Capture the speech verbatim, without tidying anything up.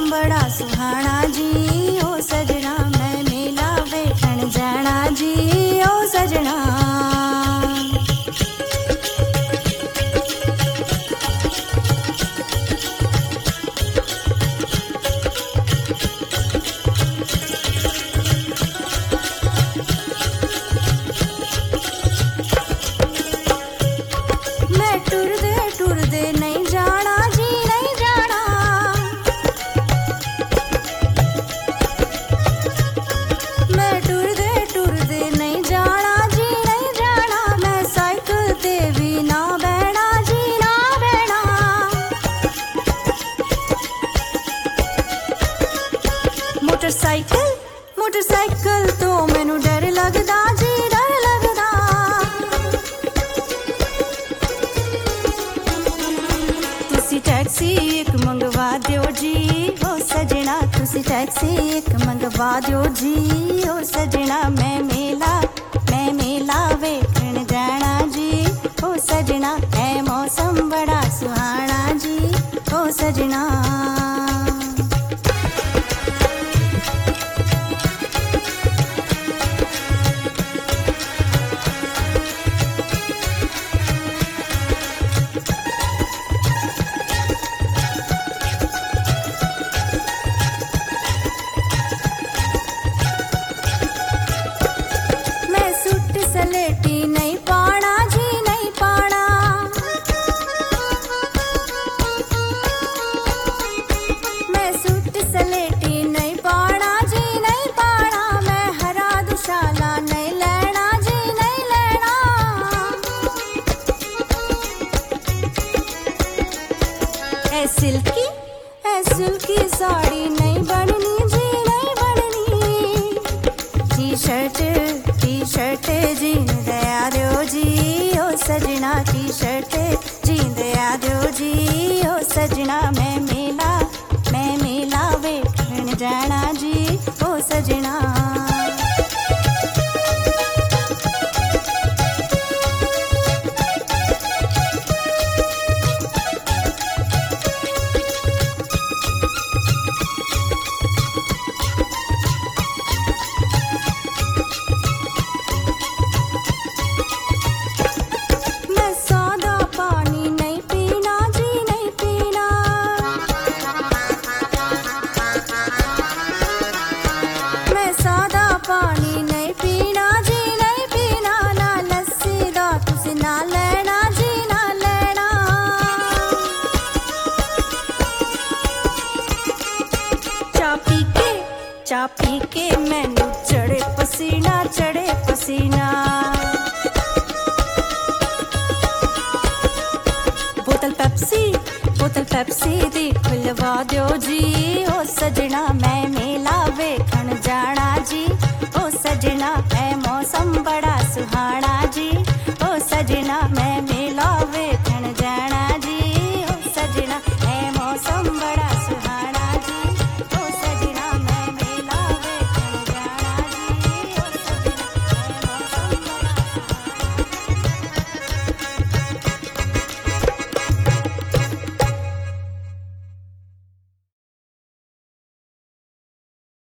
बड़ा सुहाना जी, ओ सजना मैं मेला वेखण जाना जी, ओ सजना। मैं टुरदे टुरदे नहीं जाना जी, नहीं जाना। मैं टुरदे टुरदे नहीं जाना जी, नहीं जाना। मैं साइकिल ते भी ना बहना जी, ना बहना। मोटरसाइकिल मोटरसाइकिल तो मैनू डर लगदा जी, डर लगदा। तुसी टैक्सी एक मंगवा दियो जी, ओ सजना। तुसी टैक्सी एक मंगवा दियो जी, ओ सजना। मैं मेला मैं मेला वेखण जाना जी, ओ सजना। है मौसम बड़ा सुहाना जी, ओ सजना। मैं सूट सलेटी नहीं पाना जी, नहीं पाना। मैं सूट सलेटी नहीं पाना जी, नहीं पाना। मैं हरा दुशाला नहीं लेना जी, नहीं लेना। ए सिल्की ए सिल्की साड़ी नहीं बननी जी, नहीं बननी। T shirt T shirt jean दया दो जी, ओ सजना। टी शर्ट जीन दया दो जी, ओ सजना। मैं मेला मैं मेला वेखण जाना जी, ओ सजना। मैं सादा पानी नहीं पीना जी, नहीं पीना। मैं सादा पानी नहीं पीना जी, नहीं पीना। ना लस्सी दा तुसी ना लेना जी, ना लेना। चा पी के चा पी के मैनू चढ़े पसीना, चढ़े पसीना। बोतल पेप्सी बोतल पेप्सी दी खुलवा दियो जी, ओ सजना। मैं मेला वेखण जाना जी, ओ सजना। है मौसम बड़ा सुहाना जी, ओ सजना। मैं